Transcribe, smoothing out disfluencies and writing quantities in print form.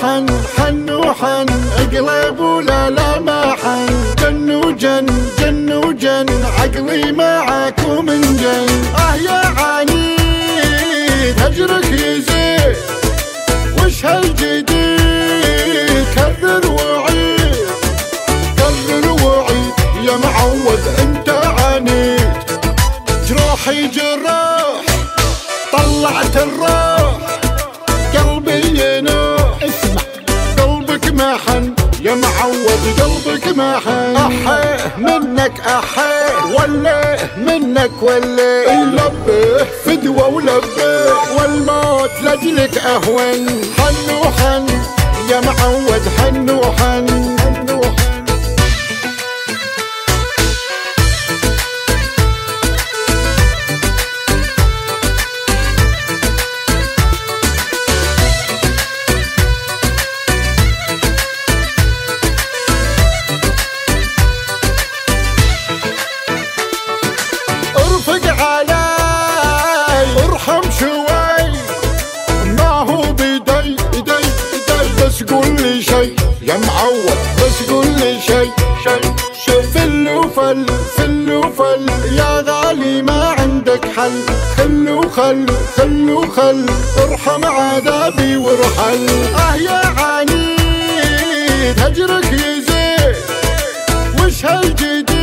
حن حن وحن اقلب ولا لا ما حن جن وجن جن وجن عقلي معاك ومن جن يا عنيد هجرك يزيد وش هالجديد كرر وعيد كرر وعيد يا معود انت عنيد جروحي جراح طلعت الراح قلبي ينوح اسمع قلبك ما حن يا معود قلبك ما حن احيه منك احيه وليه منك وليه لبيه فدوه ولبيه والموت لاجلك اهون حن وحن يا معود حن وحن بس قول لي شي يا معود بس قول لي شي فل وفل فل وفل يا غالي ما عندك حل خل وخل خل وخل ارحم عذابي وارحل يا عنيد هجرك يزيد وش هالجديد